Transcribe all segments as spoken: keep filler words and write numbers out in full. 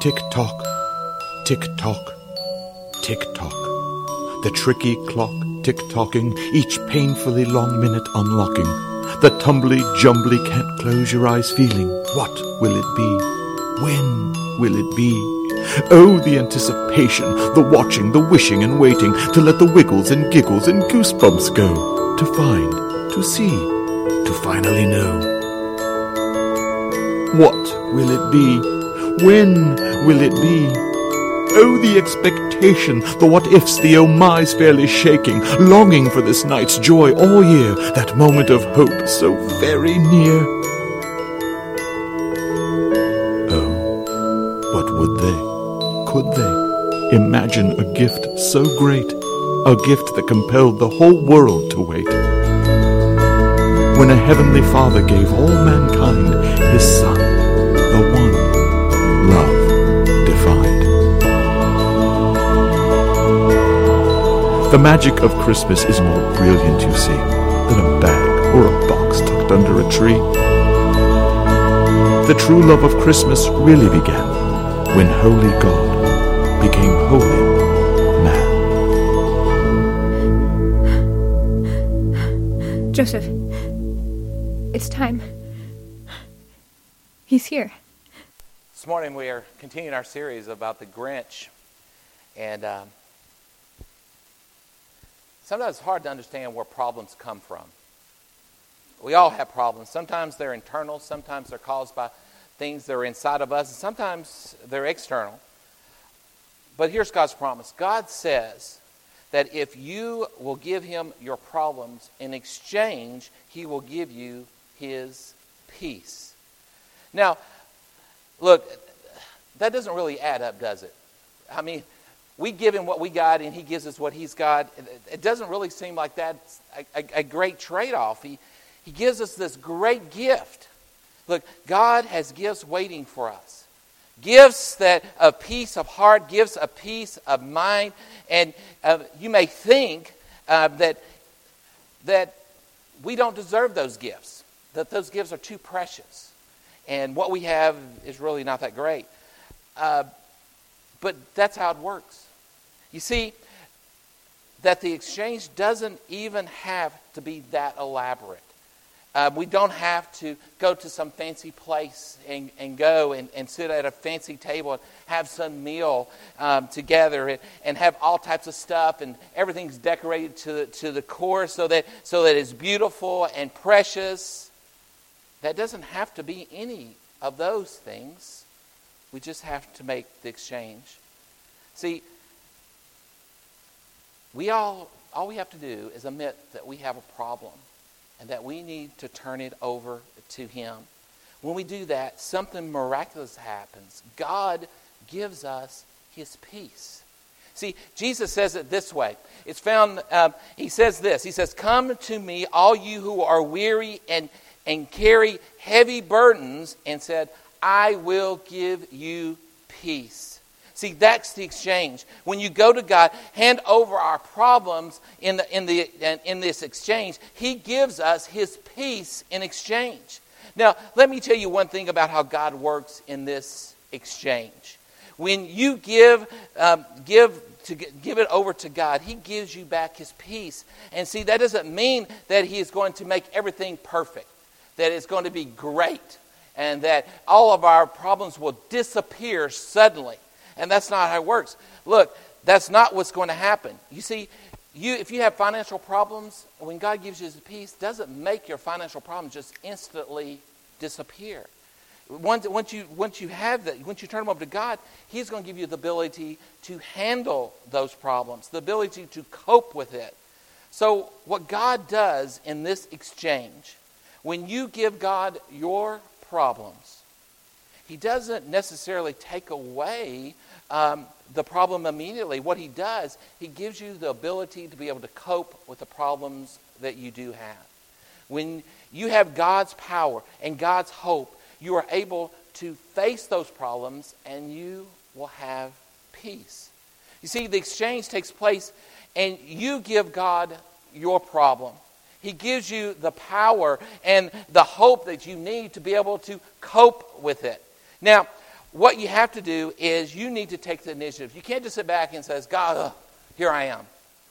Tick-tock, tick-tock, tick-tock. The tricky clock tick-tocking, each painfully long minute unlocking. The tumbly-jumbly can't close your eyes feeling. What will it be? When will it be? Oh, the anticipation, the watching, the wishing and waiting to let the wiggles and giggles and goosebumps go. To find, to see, to finally know. What will it be? When will it be? Oh, the expectation, the what-ifs, the oh-my's fairly shaking, longing for this night's joy all year, that moment of hope so very near. Oh, but would they, could they, imagine a gift so great, a gift that compelled the whole world to wait? When a heavenly Father gave all mankind his Son, the one love defined. The magic of Christmas is more brilliant, you see, than a bag or a box tucked under a tree. The true love of Christmas really began when holy God became holy man. Joseph, it's time. He's here. This morning we are continuing our series about the Grinch, and um, sometimes it's hard to understand where problems come from. We all have problems. Sometimes they're internal, sometimes they're caused by things that are inside of us, and sometimes they're external. But here's God's promise. God says that if you will give him your problems, in exchange, he will give you his peace. Now, look, that doesn't really add up, does it? I mean, we give him what we got, and he gives us what he's got. It doesn't really seem like that's a, a, a great trade-off. He, he gives us this great gift. Look, God has gifts waiting for us. Gifts that of peace of heart, gifts of peace of mind. And uh, you may think uh, that, that we don't deserve those gifts, that those gifts are too precious. And what we have is really not that great. Uh, but that's how it works. You see, that the exchange doesn't even have to be that elaborate. Uh, we don't have to go to some fancy place and, and go and, and sit at a fancy table and have some meal um, together and, and have all types of stuff, and everything's decorated to the, to the core so that, so that it's beautiful and precious. That doesn't have to be any of those things. We just have to make the exchange. See, we all, all we have to do is admit that we have a problem and that we need to turn it over to him. When we do that, something miraculous happens. God gives us his peace. See, Jesus says it this way. It's found, um, he says this. He says, "Come to me, all you who are weary and, and carry heavy burdens," and said, "I will give you peace." See, that's the exchange. When you go to God, hand over our problems in the in the in this exchange, he gives us his peace in exchange. Now, let me tell you one thing about how God works in this exchange. When you give um, give to give it over to God, he gives you back his peace. And see, that doesn't mean that he is going to make everything perfect, that it's going to be great, and that all of our problems will disappear suddenly. And that's not how it works. Look, that's not what's going to happen. You see, you if you have financial problems, when God gives you his peace, it doesn't make your financial problems just instantly disappear. Once, once you once you have that, once you turn them over to God, he's going to give you the ability to handle those problems, the ability to cope with it. So what God does in this exchange, when you give God your problems, he doesn't necessarily take away um, the problem immediately. What he does, he gives you the ability to be able to cope with the problems that you do have. When you have God's power and God's hope, you are able to face those problems and you will have peace. You see, the exchange takes place and you give God your problem. He gives you the power and the hope that you need to be able to cope with it. Now, what you have to do is you need to take the initiative. You can't just sit back and say, God, uh, here I am.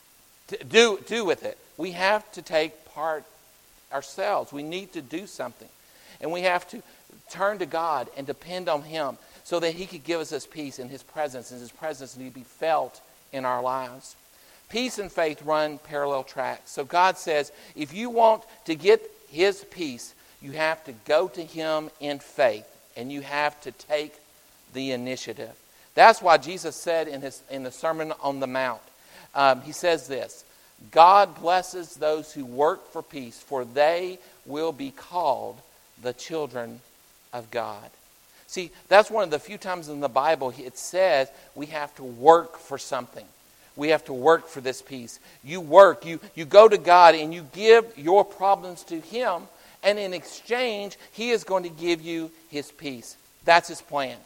Do, do with it. We have to take part ourselves. We need to do something. And we have to turn to God and depend on Him so that He could give us His peace and His presence. And His presence need to be felt in our lives. Peace and faith run parallel tracks. So God says, if you want to get His peace, you have to go to Him in faith. And you have to take the initiative. That's why Jesus said in his in the Sermon on the Mount, um, He says this, God blesses those who work for peace, for they will be called the children of God. See, that's one of the few times in the Bible it says we have to work for something. We have to work for this peace. You work, you, you go to God and you give your problems to Him, and in exchange, He is going to give you His peace. That's His plan.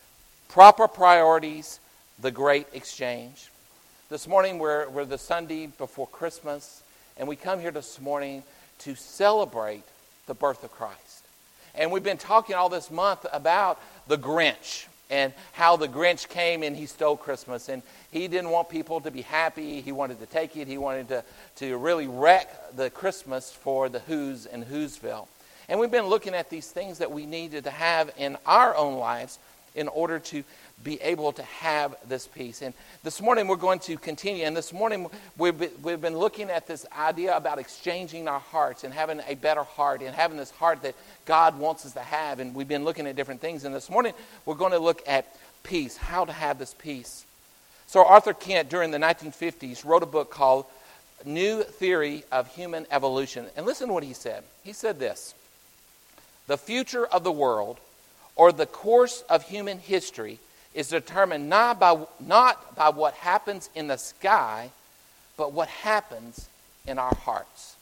Proper priorities, the great exchange. This morning, we're, we're the Sunday before Christmas, and we come here this morning to celebrate the birth of Christ. And we've been talking all this month about the Grinch and how the Grinch came and he stole Christmas. And he didn't want people to be happy. He wanted to take it. He wanted to, to really wreck the Christmas for the Who's in Whoville. And we've been looking at these things that we needed to have in our own lives in order to be able to have this peace. And this morning we're going to continue. And this morning we've been, we've been looking at this idea about exchanging our hearts and having a better heart and having this heart that God wants us to have. And we've been looking at different things. And this morning we're going to look at peace, how to have this peace. So Arthur Kent, during the nineteen fifties, wrote a book called New Theory of Human Evolution. And listen to what he said. He said this: the future of the world, or the course of human history, is determined not by, not by what happens in the sky, but what happens in our hearts.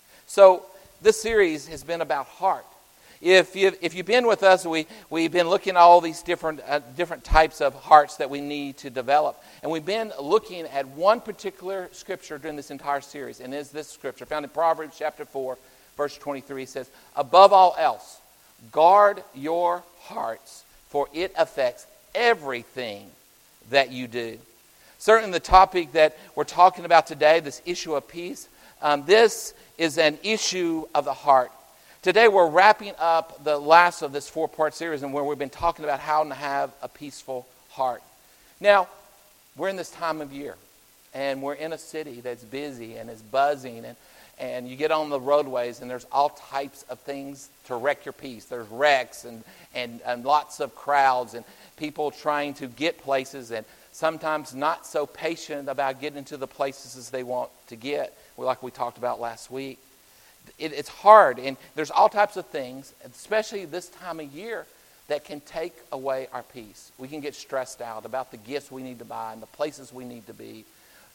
So this series has been about heart. If, you, if you've been with us, we, we've been looking at all these different, uh, different types of hearts that we need to develop. And we've been looking at one particular scripture during this entire series. And it is this scripture found in Proverbs chapter four, verse twenty-three. It says, above all else, guard your hearts, for it affects everything that you do. Certainly the topic that we're talking about today, this issue of peace, um, this is an issue of the heart. Today we're wrapping up the last of this four-part series, and where we've been talking about how to have a peaceful heart. Now, we're in this time of year, and we're in a city that's busy and is buzzing, and And you get on the roadways, and there's all types of things to wreck your peace. There's wrecks and, and, and lots of crowds and people trying to get places, and sometimes not so patient about getting to the places as they want to get, like we talked about last week. It, it's hard, and there's all types of things, especially this time of year, that can take away our peace. We can get stressed out about the gifts we need to buy and the places we need to be.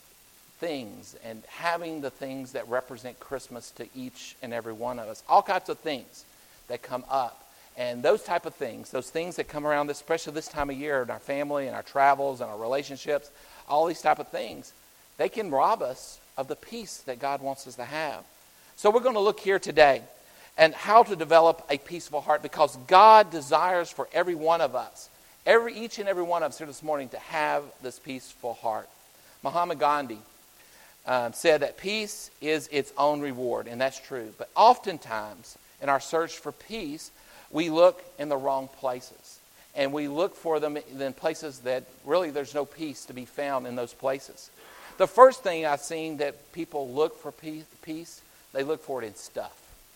Things and having the things that represent Christmas to each and every one of us. All kinds of things that come up. And those type of things, those things that come around, especially this time of year in our family and our travels and our relationships, all these type of things, they can rob us of the peace that God wants us to have. So we're going to look here today and how to develop a peaceful heart, because God desires for every one of us, every each and every one of us here this morning, to have this peaceful heart. Mahatma Gandhi Um, said that peace is its own reward, and that's true. But oftentimes, in our search for peace, we look in the wrong places. And we look for them in places that really there's no peace to be found in those places. The first thing I've seen that people look for peace, they look for it in stuff.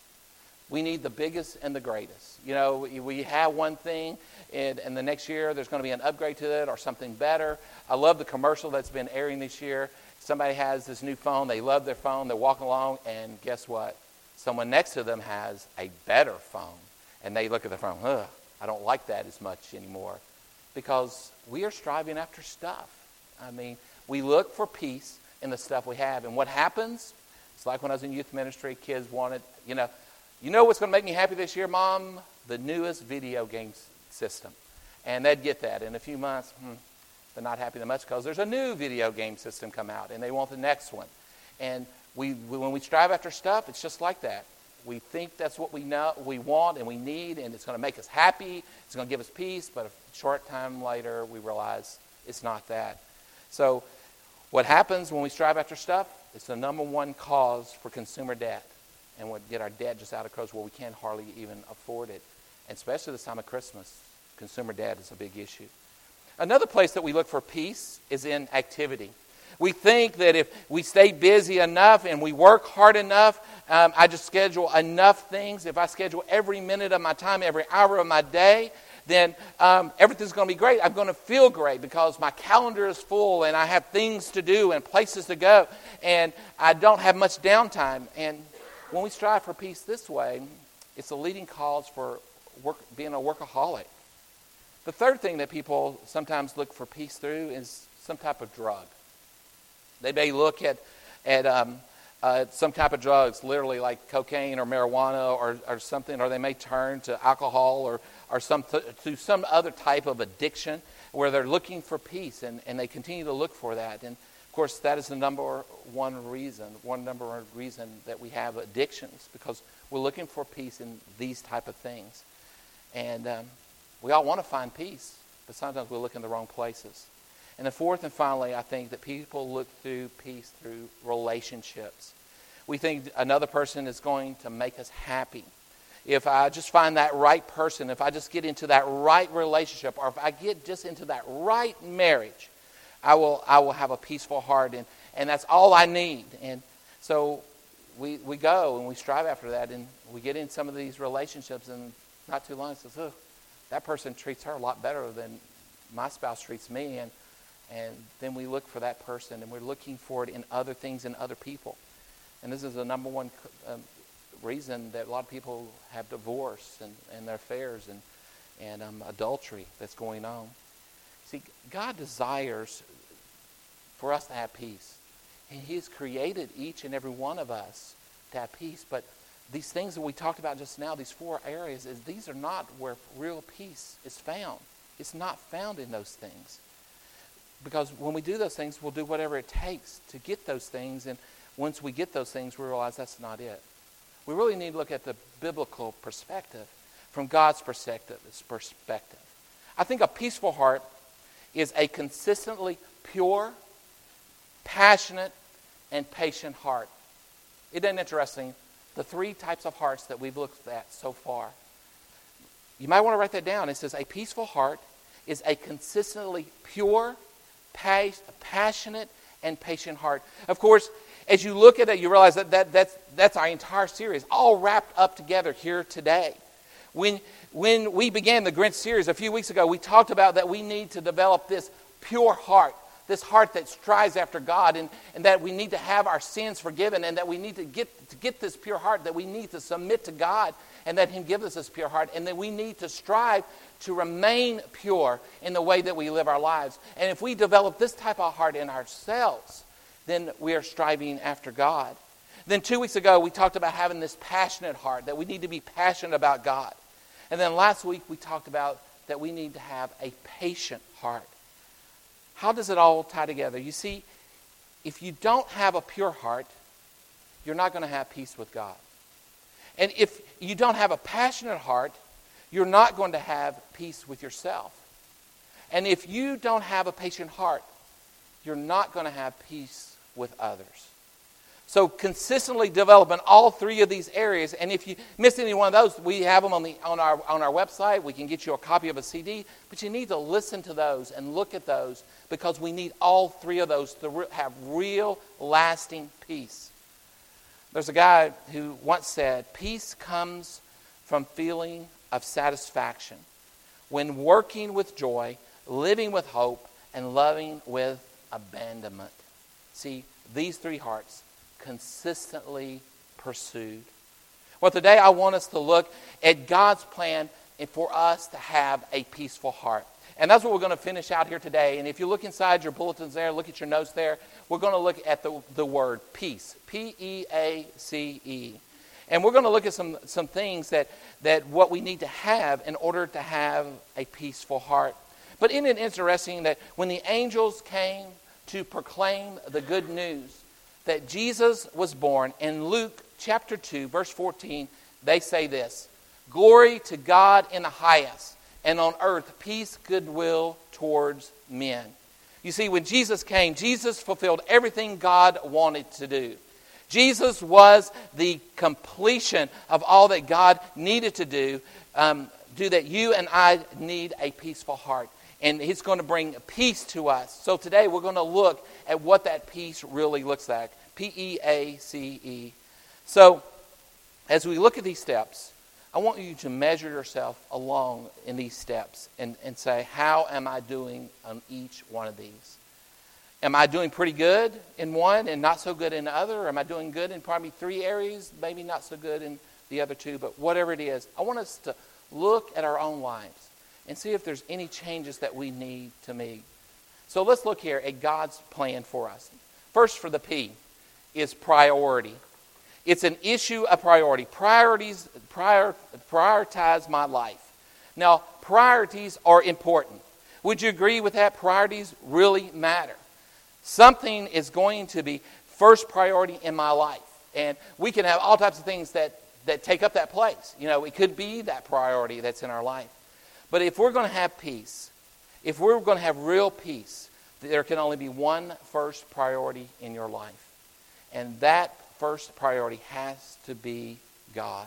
We need the biggest and the greatest. You know, we have one thing, and, and the next year there's going to be an upgrade to it or something better. I love the commercial that's been airing this year. Somebody has this new phone. They love their phone. They're walking along, and guess what? Someone next to them has a better phone. And they look at the phone, ugh, I don't like that as much anymore. Because we are striving after stuff. I mean, we look for peace in the stuff we have. And what happens? It's like when I was in youth ministry, kids wanted, you know, you know what's going to make me happy this year, Mom? The newest video game system. And they'd get that. In a few months, hmm, they're not happy that much because there's a new video game system come out, and they want the next one. And we, when we strive after stuff, it's just like that. we think that's what we know, we want and we need, and it's going to make us happy, it's going to give us peace, but a short time later we realize it's not that. So what happens when we strive after stuff? It's the number one cause for consumer debt, and we'll get our debt just out of control where we can't hardly even afford it. And especially this time of Christmas, consumer debt is a big issue. Another place that we look for peace is in activity. We think that if we stay busy enough and we work hard enough, um, I just schedule enough things. If I schedule every minute of my time, every hour of my day, then um, everything's going to be great. I'm going to feel great because my calendar is full and I have things to do and places to go, and I don't have much downtime. And when we strive for peace this way, it's a leading cause for work, being a workaholic. The third thing that people sometimes look for peace through is some type of drug. They may look at at um, uh, some type of drugs, literally like cocaine or marijuana or, or something, or they may turn to alcohol or or some th- to some other type of addiction where they're looking for peace, and, and they continue to look for that. And of course, that is the number one reason, one number one reason that we have addictions, because we're looking for peace in these type of things. And um, we all want to find peace, but sometimes we look in the wrong places. And the fourth and finally, I think that people look through peace through relationships. We think another person is going to make us happy. If I just find that right person, if I just get into that right relationship, or if I get just into that right marriage, I will I will have a peaceful heart, and, and that's all I need. And so we we go and we strive after that, and we get in some of these relationships, and not too long it says, oh, that person treats her a lot better than my spouse treats me, and And then we look for that person, and we're looking for it in other things and other people. And this is the number one um, reason that a lot of people have divorce and, and their affairs and, and um, adultery that's going on. See, God desires for us to have peace. And He has created each and every one of us to have peace. But these things that we talked about just now, these four areas, is these are not where real peace is found. It's not found in those things. Because when we do those things, we'll do whatever it takes to get those things. And once we get those things, we realize that's not it. We really need to look at the biblical perspective, from God's perspective. perspective. I think a peaceful heart is a consistently pure, passionate, and patient heart. Isn't that interesting? The three types of hearts that we've looked at so far. You might want to write that down. It says a peaceful heart is a consistently pure, passionate, and patient heart. Of course, as you look at it, you realize that, that that's, that's our entire series, all wrapped up together here today. When, when we began the Grinch series a few weeks ago, we talked about that we need to develop this pure heart, this heart that strives after God, and, and that we need to have our sins forgiven, and that we need to get, to get this pure heart, that we need to submit to God, and that Him give us this pure heart, and that we need to strive to remain pure in the way that we live our lives. And if we develop this type of heart in ourselves, then we are striving after God. Then two weeks ago, we talked about having this passionate heart, that we need to be passionate about God. And then last week, we talked about that we need to have a patient heart. How does it all tie together? You see, if you don't have a pure heart, you're not going to have peace with God. And if you don't have a passionate heart, you're not going to have peace with yourself. And if you don't have a patient heart, you're not going to have peace with others. So consistently developing all three of these areas, and if you miss any one of those, we have them on the on our on our website. We can get you a copy of a C D, but you need to listen to those and look at those, because we need all three of those to re- have real, lasting peace. There's a guy who once said, "Peace comes from feeling of satisfaction when working with joy, living with hope, and loving with abandonment." See, these three hearts consistently pursued. Well, today I want us to look at God's plan for us to have a peaceful heart. And that's what we're going to finish out here today. And if you look inside your bulletins there, look at your notes there, we're going to look at the, the word peace. P E A C E. And we're going to look at some, some things that, that what we need to have in order to have a peaceful heart. But isn't it interesting that when the angels came to proclaim the good news that Jesus was born in Luke chapter two, verse fourteen, they say this: "Glory to God in the highest, and on earth peace, goodwill towards men." You see, when Jesus came, Jesus fulfilled everything God wanted to do. Jesus was the completion of all that God needed to do, um, do that you and I need a peaceful heart. And He's going to bring peace to us. So today we're going to look at what that peace really looks like. P E A C E. So as we look at these steps, I want you to measure yourself along in these steps and, and say, how am I doing on each one of these? Am I doing pretty good in one and not so good in the other? Or am I doing good in probably three areas, maybe not so good in the other two? But whatever it is, I want us to look at our own lives and see if there's any changes that we need to make. So let's look here at God's plan for us. First, for the P, is priority. It's an issue of priority. Priorities prior, prioritize my life. Now, priorities are important. Would you agree with that? Priorities really matter. Something is going to be first priority in my life. And we can have all types of things that, that take up that place. You know, it could be that priority that's in our life. But if we're going to have peace, if we're going to have real peace, there can only be one first priority in your life. And that first priority has to be God.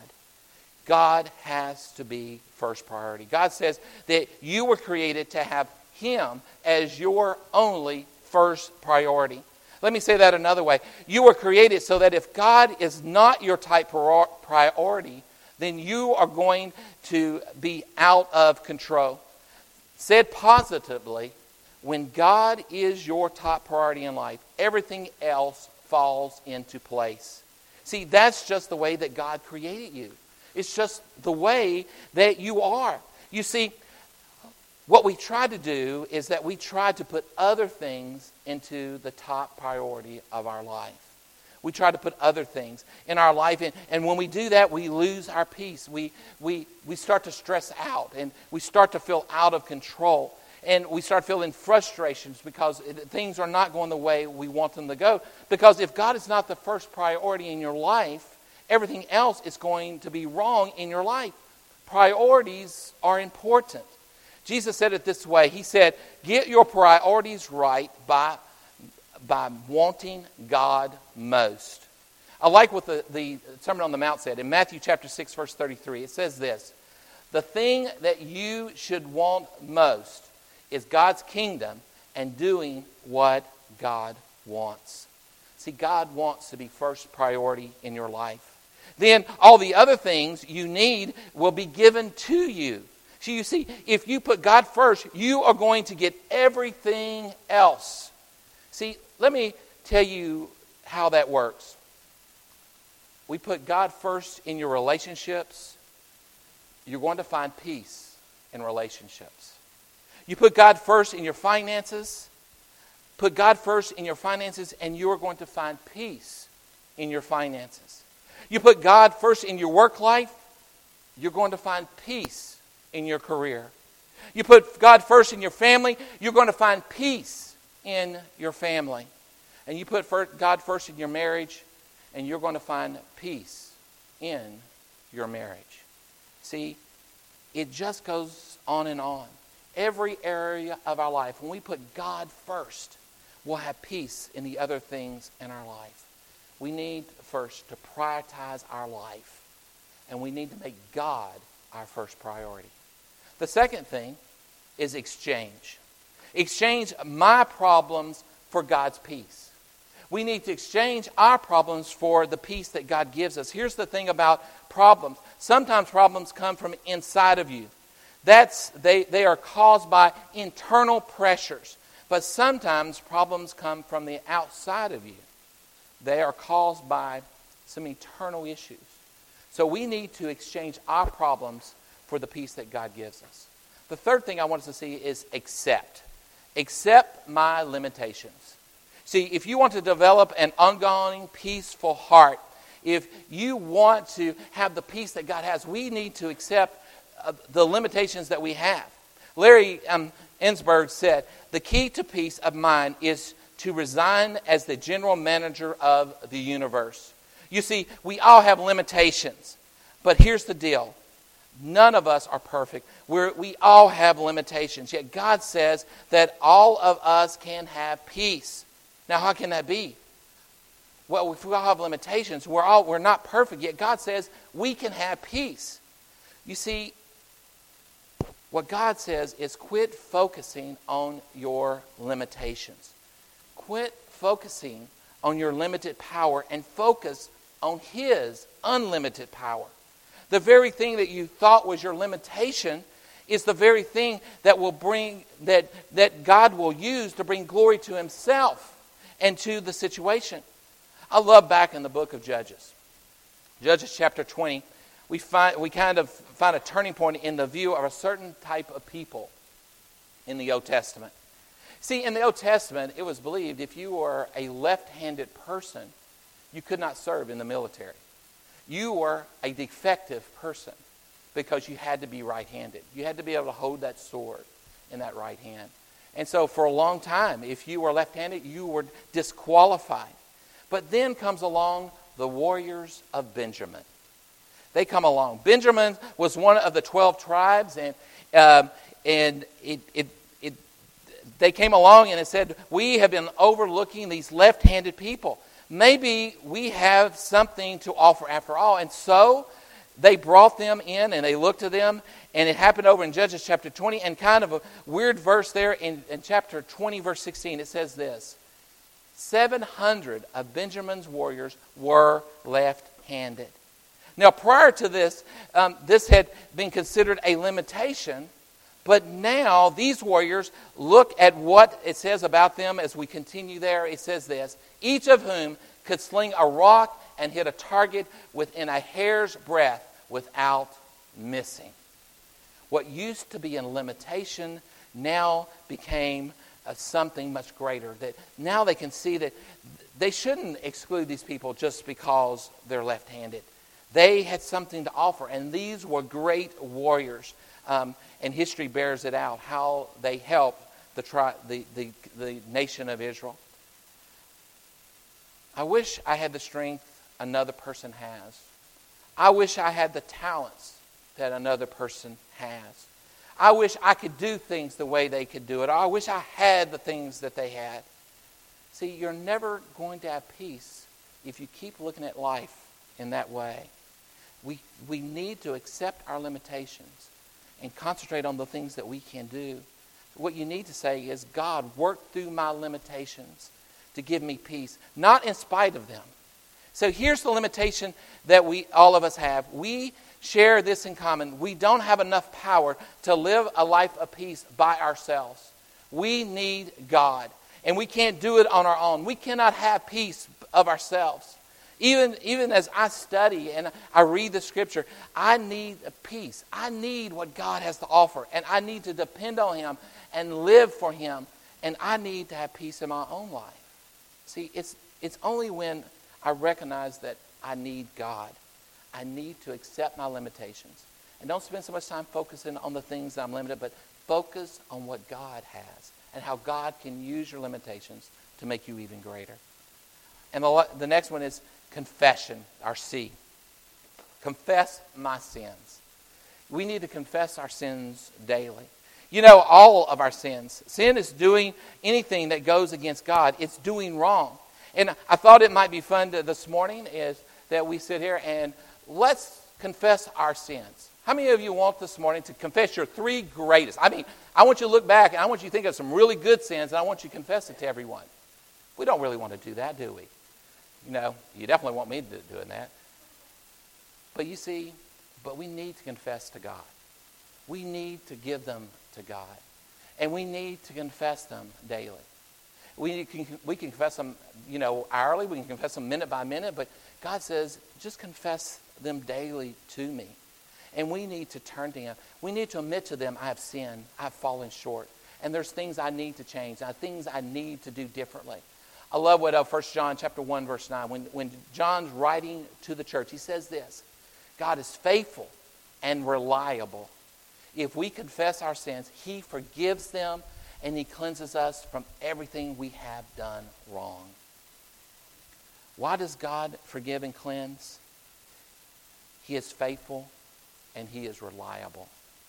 God has to be first priority. God says that you were created to have Him as your only first priority. Let me say that another way. You were created so that if God is not your type priority, then you are going to be out of control. Said positively, when God is your top priority in life, everything else falls into place. See, that's just the way that God created you. It's just the way that you are. You see, what we try to do is that we try to put other things into the top priority of our life. We try to put other things in our life. And, and when we do that, we lose our peace. We, we, we start to stress out. And we start to feel out of control. And we start feeling frustrations because things are not going the way we want them to go. Because if God is not the first priority in your life, everything else is going to be wrong in your life. Priorities are important. Jesus said it this way. He said, get your priorities right by by wanting God most. I like what the, the Sermon on the Mount said. In Matthew chapter six, verse thirty-three, it says this: the thing that you should want most is God's kingdom and doing what God wants. See, God wants to be first priority in your life. Then all the other things you need will be given to you. So you see, if you put God first, you are going to get everything else. See, let me tell you how that works. We put God first in your relationships, you're going to find peace in relationships. You put God first in your finances, put God first in your finances, and you're going to find peace in your finances. You put God first in your work life, you're going to find peace in your career. You put God first in your family, you're going to find peace in your family. And you put God first in your marriage, and you're going to find peace in your marriage. See, it just goes on and on. Every area of our life, when we put God first, we'll have peace in the other things in our life. We need first to prioritize our life, and we need to make God our first priority. The second thing is exchange. Exchange my problems for God's peace. We need to exchange our problems for the peace that God gives us. Here's the thing about problems. Sometimes problems come from inside of you. That's they, they are caused by internal pressures. But sometimes problems come from the outside of you. They are caused by some eternal issues. So we need to exchange our problems for the peace that God gives us. The third thing I want us to see is accept. Accept my limitations. See, if you want to develop an ongoing, peaceful heart, if you want to have the peace that God has, we need to accept uh, the limitations that we have. Larry um, Ensberg said, the key to peace of mind is to resign as the general manager of the universe. You see, we all have limitations. But here's the deal. None of us are perfect. We're, we all have limitations. Yet God says that all of us can have peace. Now, how can that be? Well, if we all have limitations, we're all we're not perfect. Yet God says we can have peace. You see, what God says is quit focusing on your limitations. Quit focusing on your limited power and focus on His unlimited power. The very thing that you thought was your limitation is the very thing that will bring that, that God will use to bring glory to Himself and to the situation. I love back in the book of Judges. Judges chapter twenty, we find we kind of find a turning point in the view of a certain type of people in the Old Testament. See, in the Old Testament, it was believed if you were a left-handed person, you could not serve in the military. You were a defective person because you had to be right-handed. You had to be able to hold that sword in that right hand. And so for a long time, if you were left-handed, you were disqualified. But then comes along the warriors of Benjamin. They come along. Benjamin was one of the twelve tribes, and um, and it, it it they came along and it said, we have been overlooking these left-handed people. Maybe we have something to offer after all. And so they brought them in and they looked at them, and it happened over in Judges chapter twenty, and kind of a weird verse there in, in chapter twenty, verse sixteen. It says this: seven hundred of Benjamin's warriors were left-handed. Now, prior to this, um, this had been considered a limitation, but now these warriors look at what it says about them as we continue there. It says this: each of whom could sling a rock and hit a target within a hair's breadth without missing. What used to be a limitation now became uh, something much greater. That now they can see that they shouldn't exclude these people just because they're left-handed. They had something to offer, and these were great warriors. Um, and history bears it out, how they helped the, tri- the, the, the nation of Israel. I wish I had the strength another person has. I wish I had the talents that another person has. I wish I could do things the way they could do it. I wish I had the things that they had. See, you're never going to have peace if you keep looking at life in that way. We, we need to accept our limitations and concentrate on the things that we can do. What you need to say is, God, work through my limitations to give me peace, not in spite of them. So here's the limitation that we all of us have. We share this in common. We don't have enough power to live a life of peace by ourselves. We need God, and we can't do it on our own. We cannot have peace of ourselves. Even, even as I study and I read the Scripture, I need a peace. I need what God has to offer, and I need to depend on Him and live for Him, and I need to have peace in my own life. See, it's it's only when I recognize that I need God. I need to accept my limitations. And don't spend so much time focusing on the things that I'm limited, but focus on what God has and how God can use your limitations to make you even greater. And the, the next one is confession, our C. Confess my sins. We need to confess our sins daily. You know, all of our sins. Sin is doing anything that goes against God. It's doing wrong. And I thought it might be fun to, this morning is that we sit here and let's confess our sins. How many of you want this morning to confess your three greatest? I mean, I want you to look back and I want you to think of some really good sins, and I want you to confess it to everyone. We don't really want to do that, do we? You know, you definitely want me to do doing that. But you see, but we need to confess to God. We need to give them to God. And we need to confess them daily. We can, we can confess them, you know, hourly. We can confess them minute by minute. But God says, just confess them daily to me. And we need to turn to Him. We need to admit to them, I have sinned. I have fallen short. And there's things I need to change. There are things I need to do differently. I love what uh, First John chapter one, verse nine. When, when John's writing to the church, he says this: God is faithful and reliable. If we confess our sins, He forgives them and He cleanses us from everything we have done wrong. Why does God forgive and cleanse? He is faithful and He is reliable.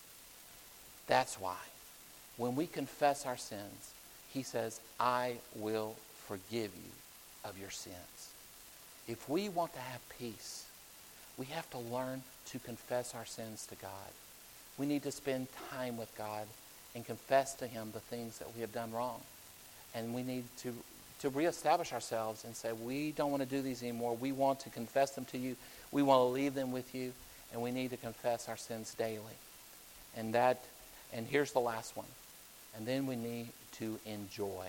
That's why. When we confess our sins, He says, I will forgive you of your sins. If we want to have peace, we have to learn to confess our sins to God. We need to spend time with God and confess to Him the things that we have done wrong. And we need to, to reestablish ourselves and say, we don't want to do these anymore. We want to confess them to you. We want to leave them with you. And we need to confess our sins daily. And that, and here's the last one. And then we need to enjoy.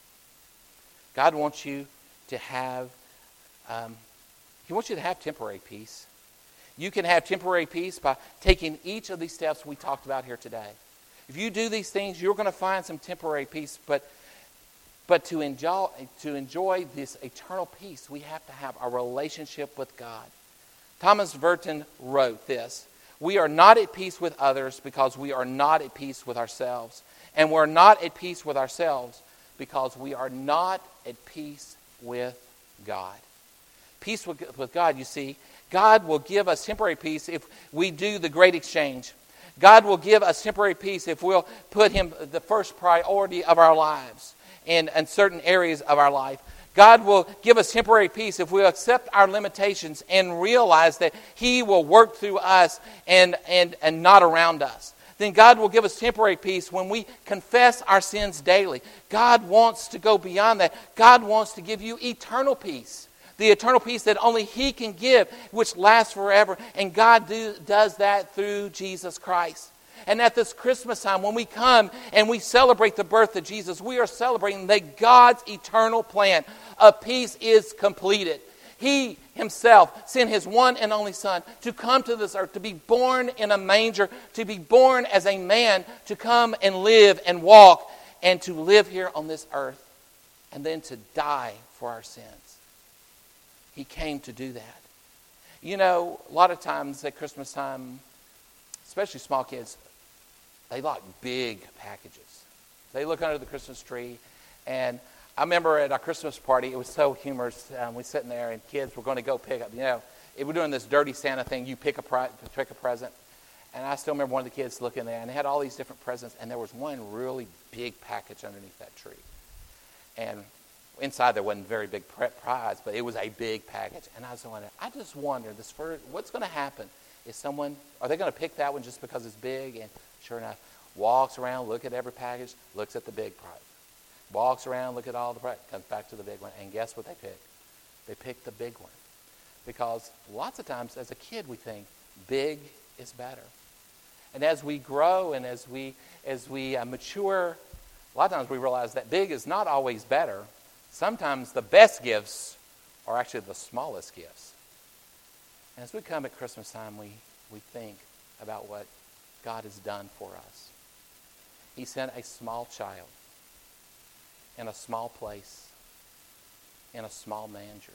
God wants you to have, um, He wants you to have temporary peace. You can have temporary peace by taking each of these steps we talked about here today. If you do these things, you're going to find some temporary peace. But, but to enjoy, to enjoy this eternal peace, we have to have a relationship with God. Thomas Merton wrote this: we are not at peace with others because we are not at peace with ourselves. And we're not at peace with ourselves because we are not at peace with God. Peace with, with God, you see, God will give us temporary peace if we do the great exchange. God will give us temporary peace if we'll put Him the first priority of our lives in, in certain areas of our life. God will give us temporary peace if we accept our limitations and realize that He will work through us and, and, and not around us. Then God will give us temporary peace when we confess our sins daily. God wants to go beyond that. God wants to give you eternal peace. The eternal peace that only He can give, which lasts forever. And God do, does that through Jesus Christ. And at this Christmas time, when we come and we celebrate the birth of Jesus, we are celebrating that God's eternal plan of peace is completed. He Himself sent His one and only Son to come to this earth, to be born in a manger, to be born as a man, to come and live and walk, and to live here on this earth, and then to die for our sins. He came to do that. You know, a lot of times at Christmas time, especially small kids, they like big packages. They look under the Christmas tree, and I remember at our Christmas party, it was so humorous. Um, we were sitting there, and kids were going to go pick up, you know, it, we're doing this dirty Santa thing. You pick a, pri- pick a present. And I still remember one of the kids looking there, and they had all these different presents, and there was one really big package underneath that tree. And inside there wasn't a very big prize, but it was a big package. And I was wondering, I just wonder, this first, what's going to happen? Is someone, are they going to pick that one just because it's big? And sure enough, walks around, look at every package, looks at the big prize. Walks around, look at all the prize, comes back to the big one, and guess what they pick? They pick the big one. Because lots of times as a kid we think big is better. And as we grow and as we as we uh, mature, a lot of times we realize that big is not always better. Sometimes the best gifts are actually the smallest gifts. And as we come at Christmas time, we, we think about what God has done for us. He sent a small child in a small place, in a small manger,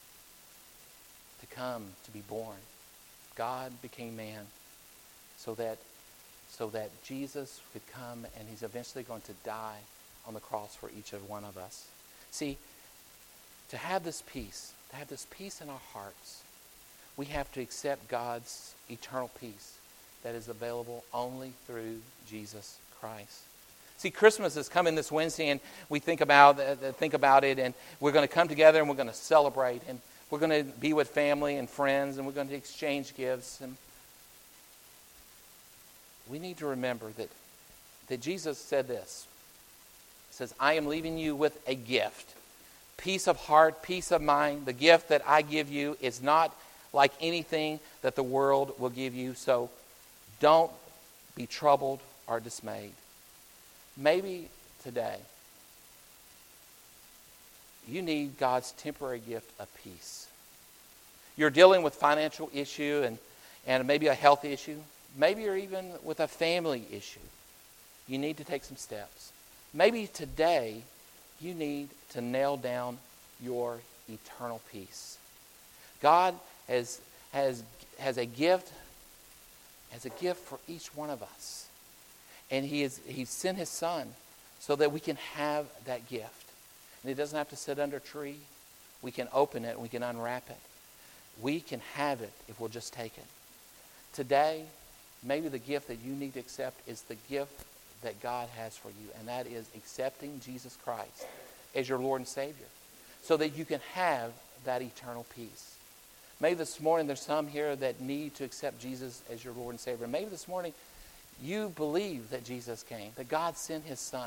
to come to be born. God became man so that so that Jesus could come, and He's eventually going to die on the cross for each of one of us. See, to have this peace, to have this peace in our hearts, we have to accept God's eternal peace that is available only through Jesus Christ. See, Christmas is coming this Wednesday, and we think about uh, think about it, and we're going to come together, and we're going to celebrate, and we're going to be with family and friends, and we're going to exchange gifts. And we need to remember that, that Jesus said this. He says, I am leaving you with a gift. Peace of heart, peace of mind. The gift that I give you is not like anything that the world will give you. So don't be troubled or dismayed. Maybe today you need God's temporary gift of peace. You're dealing with financial issue and, and maybe a health issue. Maybe you're even with a family issue. You need to take some steps. Maybe today you need to nail down your eternal peace. God has, has, has a gift, has a gift for each one of us. And he is He sent His Son so that we can have that gift. And it doesn't have to sit under a tree We can open it. We can unwrap it. We can have it if we'll just take it. Today, maybe the gift that you need to accept is the gift that God has for you, and that is accepting Jesus Christ as your Lord and Savior so that you can have that eternal peace. Maybe this morning there's some here that need to accept Jesus as your Lord and Savior. Maybe this morning you believe that Jesus came, that God sent His Son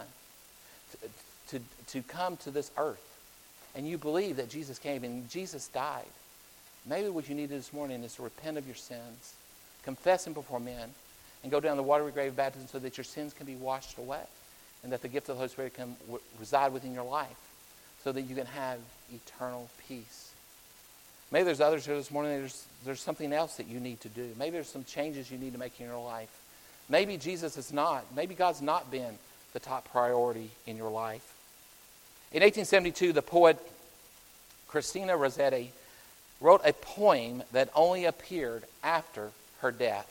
to, to, to come to this earth, and you believe that Jesus came and Jesus died. Maybe what you need this morning is to repent of your sins, confess Him before men, and go down the watery grave of baptism so that your sins can be washed away and that the gift of the Holy Spirit can w- reside within your life so that you can have eternal peace. Maybe there's others here this morning, there's, there's something else that you need to do. Maybe there's some changes you need to make in your life. Maybe Jesus is not. Maybe God's not been the top priority in your life. In eighteen seventy-two, the poet Christina Rossetti wrote a poem that only appeared after her death.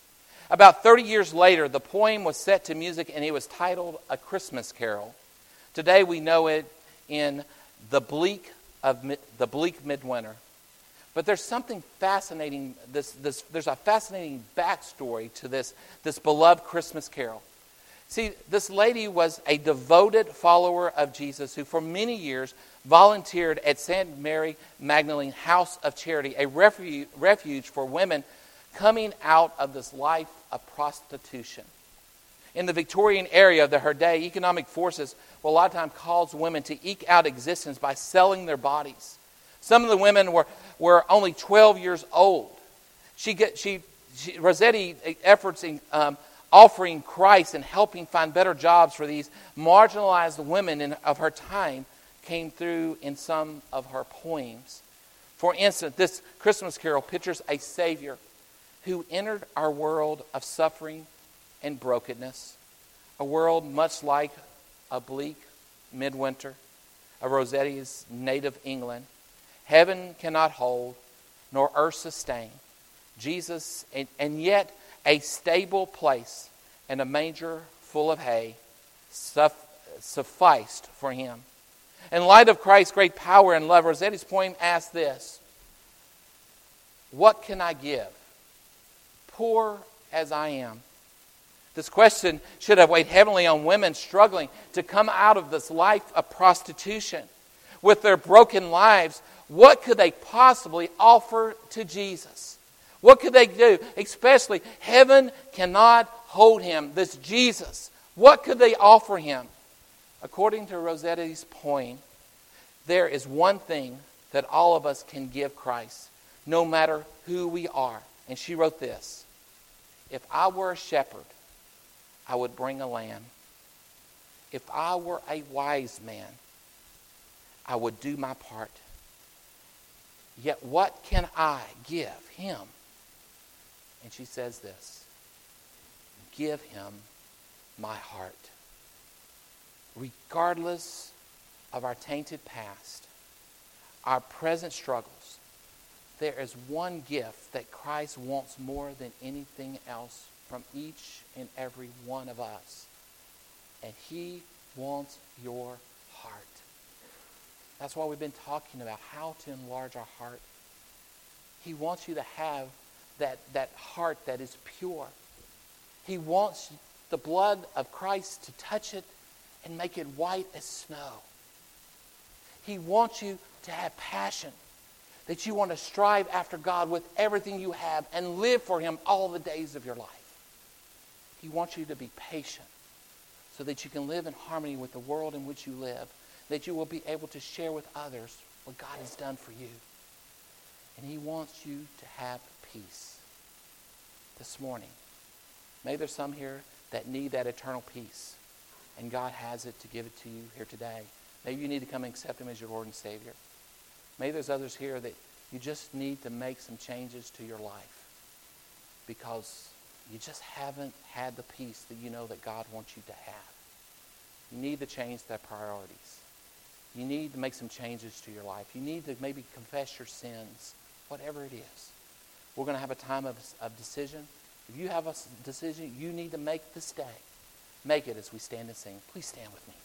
About thirty years later, the poem was set to music and it was titled A Christmas Carol. Today we know it in The Bleak of the Bleak Midwinter. But there's something fascinating, this, this, there's a fascinating backstory to this, this beloved Christmas carol. See, this lady was a devoted follower of Jesus who for many years volunteered at Saint Mary Magdalene House of Charity, a refuge, refuge for women coming out of this life of prostitution. In the Victorian area of the, her day, economic forces will a lot of times cause women to eke out existence by selling their bodies. Some of the women were, were only twelve years old. She, get, she, she Rossetti efforts in um, offering Christ and helping find better jobs for these marginalized women in, of her time came through in some of her poems. For instance, this Christmas carol pictures a Savior who entered our world of suffering and brokenness, a world much like a bleak midwinter of Rossetti's native England. Heaven cannot hold, nor earth sustain. Jesus, and, and yet a stable place and a manger full of hay suff, sufficed for him. In light of Christ's great power and love, Rossetti's poem asks this: what can I give, poor as I am? This question should have weighed heavily on women struggling to come out of this life of prostitution. With their broken lives, what could they possibly offer to Jesus? What could they do? Especially, heaven cannot hold him, this Jesus. What could they offer him? According to Rossetti's poem, there is one thing that all of us can give Christ, no matter who we are. And she wrote this: if I were a shepherd, I would bring a lamb. If I were a wise man, I would do my part. Yet what can I give him? And she says this: give him my heart. Regardless of our tainted past, our present struggles, there is one gift that Christ wants more than anything else from each and every one of us. And he wants your heart. That's why we've been talking about how to enlarge our heart. He wants you to have that, that heart that is pure. He wants the blood of Christ to touch it and make it white as snow. He wants you to have passion, that you want to strive after God with everything you have and live for him all the days of your life. He wants you to be patient so that you can live in harmony with the world in which you live, that you will be able to share with others what God has done for you. And he wants you to have peace. This morning, maybe there's some here that need that eternal peace, and God has it to give it to you here today. Maybe you need to come and accept him as your Lord and Savior. Maybe there's others here that you just need to make some changes to your life because you just haven't had the peace that you know that God wants you to have. You need to change their priorities. You need to make some changes to your life. You need to maybe confess your sins, whatever it is. We're going to have a time of, of decision. If you have a decision you need to make this day, make it as we stand and sing. Please stand with me.